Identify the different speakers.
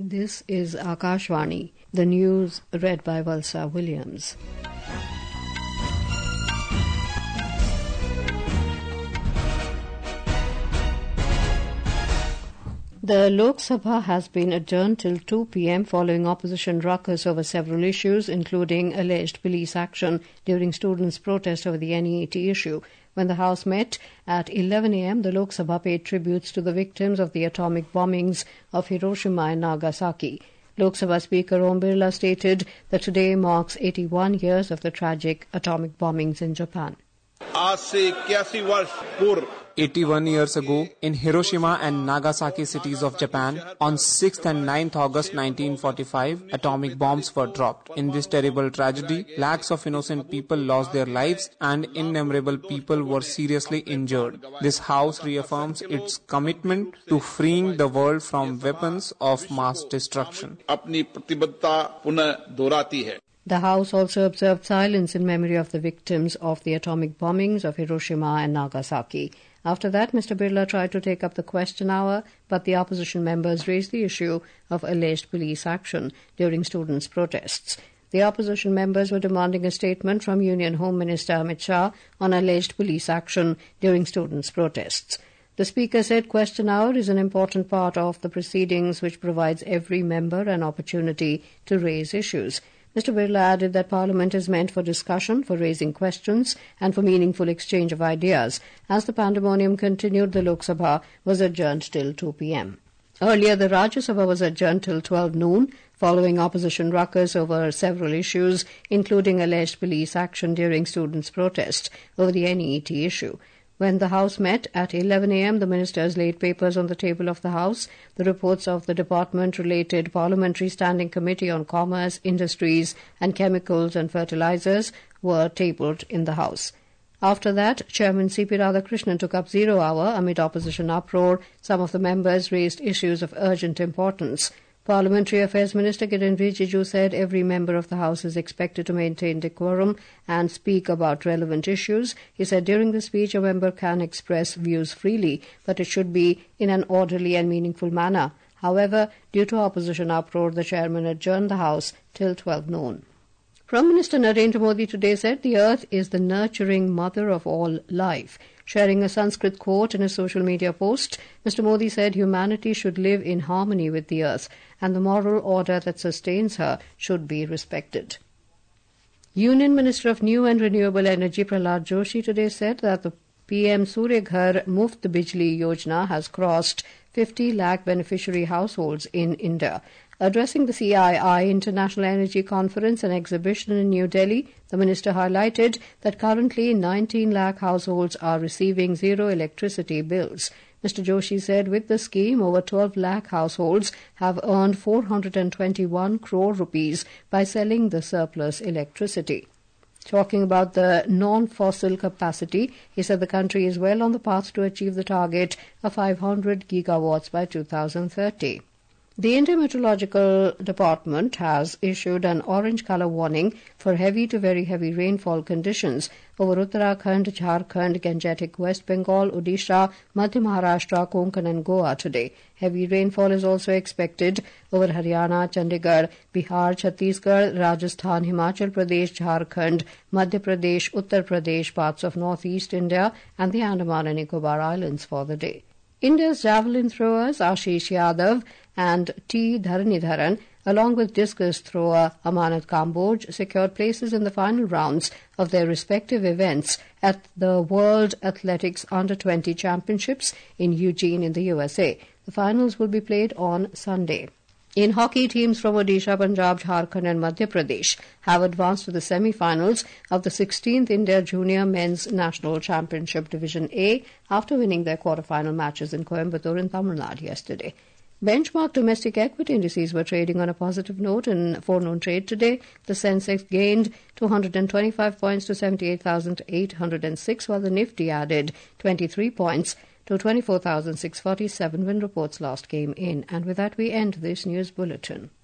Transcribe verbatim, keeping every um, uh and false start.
Speaker 1: This is Akashvani, the news read by Valsa Williams. The Lok Sabha has been adjourned till two p.m. following opposition ruckus over several issues, including alleged police action during students' protest over the N E A T issue. When the House met at eleven a.m., the Lok Sabha paid tributes to the victims of the atomic bombings of Hiroshima and Nagasaki. Lok Sabha Speaker Om Birla stated that today marks eighty-one years of the tragic atomic bombings in Japan.
Speaker 2: eighty-one years ago, in Hiroshima and Nagasaki cities of Japan, on sixth and ninth August nineteen forty-five, atomic bombs were dropped. In this terrible tragedy, lakhs of innocent people lost their lives and innumerable people were seriously injured. This House reaffirms its commitment to freeing the world from weapons of mass destruction.
Speaker 1: The House also observed silence in memory of the victims of the atomic bombings of Hiroshima and Nagasaki. After that, Mister Birla tried to take up the question hour, but the opposition members raised the issue of alleged police action during students' protests. The opposition members were demanding a statement from Union Home Minister Amit Shah on alleged police action during students' protests. The Speaker said question hour is an important part of the proceedings which provides every member an opportunity to raise issues. Mister Birla added that Parliament is meant for discussion, for raising questions, and for meaningful exchange of ideas. As the pandemonium continued, the Lok Sabha was adjourned till two p.m. Earlier, the Rajya Sabha was adjourned till twelve noon, following opposition ruckus over several issues, including alleged police action during students' protest over the N E A T issue. When the House met at eleven a.m., the ministers laid papers on the table of the House. The reports of the department-related Parliamentary Standing Committee on Commerce, Industries and Chemicals and Fertilizers were tabled in the House. After that, Chairman C P Radhakrishnan took up zero hour amid opposition uproar. Some of the members raised issues of urgent importance. Parliamentary Affairs Minister Kiren Rijiju said every member of the House is expected to maintain decorum and speak about relevant issues. He said during the speech a member can express views freely, but it should be in an orderly and meaningful manner. However, due to opposition uproar, the chairman adjourned the House till twelve noon. Prime Minister Narendra Modi today said the earth is the nurturing mother of all life. Sharing a Sanskrit quote in a social media post, Mister Modi said humanity should live in harmony with the earth and the moral order that sustains her should be respected. Union Minister of New and Renewable Energy Prahlad Joshi today said that the P M Surya Ghar Muft Bijli Yojana has crossed fifty lakh beneficiary households in India. Addressing the C I I International Energy Conference and Exhibition in New Delhi, the minister highlighted that currently nineteen lakh households are receiving zero electricity bills. Mister Joshi said with the scheme, over twelve lakh households have earned four hundred twenty-one crore rupees by selling the surplus electricity. Talking about the non-fossil capacity, he said the country is well on the path to achieve the target of five hundred gigawatts by two thousand thirty. The Indian Meteorological Department has issued an orange colour warning for heavy to very heavy rainfall conditions over Uttarakhand, Jharkhand, Gangetic West Bengal, Odisha, Madhya Maharashtra, Konkan and Goa today. Heavy rainfall is also expected over Haryana, Chandigarh, Bihar, Chhattisgarh, Rajasthan, Himachal Pradesh, Jharkhand, Madhya Pradesh, Uttar Pradesh, parts of northeast India and the Andaman and Nicobar Islands for the day. India's javelin throwers Ashish Yadav and T. Dharanidharan, along with discus thrower Amanat Kamboj, secured places in the final rounds of their respective events at the World Athletics Under twenty Championships in Eugene in the U S A. The finals will be played on Sunday. In hockey, teams from Odisha, Punjab, Jharkhand and Madhya Pradesh have advanced to the semi-finals of the sixteenth India Junior Men's National Championship Division A after winning their quarter-final matches in Coimbatore and Tamil Nadu yesterday. Benchmark domestic equity indices were trading on a positive note in forenoon trade today. The Sensex gained two hundred twenty-five points to seventy-eight thousand eight hundred six, while the Nifty added twenty-three points to twenty-four thousand six hundred forty-seven when reports last came in. And with that, we end this news bulletin.